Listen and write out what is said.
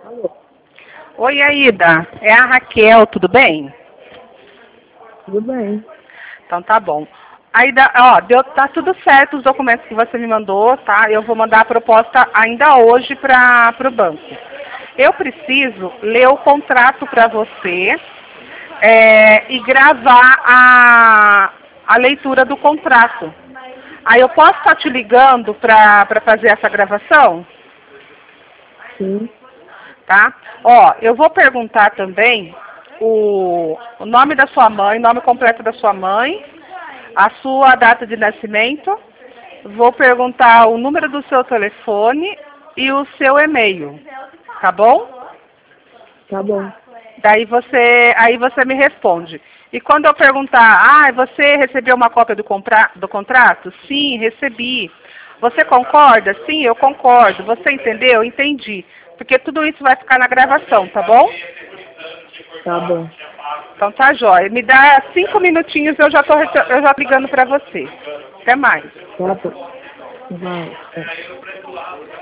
Alô, Oi, Aida. É a Raquel, tudo bem? tudo bem? Então tá bom. Aida, ó, tá tudo certo os documentos que você me mandou, tá? Eu vou mandar a proposta ainda hoje para o banco. Eu preciso ler o contrato para você e gravar a leitura do contrato. Aí eu posso estar te ligando para fazer essa gravação? Sim, Tá? Ó, eu vou perguntar também o nome da sua mãe, nome completo da sua mãe, a sua data de nascimento, vou perguntar o número do seu telefone e o seu e-mail, tá bom? tá bom. Aí você me responde. E quando eu perguntar, você recebeu uma cópia do contrato? Sim, recebi. Você concorda? Sim, eu concordo. Você entendeu? Entendi. Porque tudo isso vai ficar na gravação, tá bom? Tá bom. Então tá jóia. Me dá 5 minutinhos, eu já tô ligando para você. Até mais. Tá bom. Vai. Tá.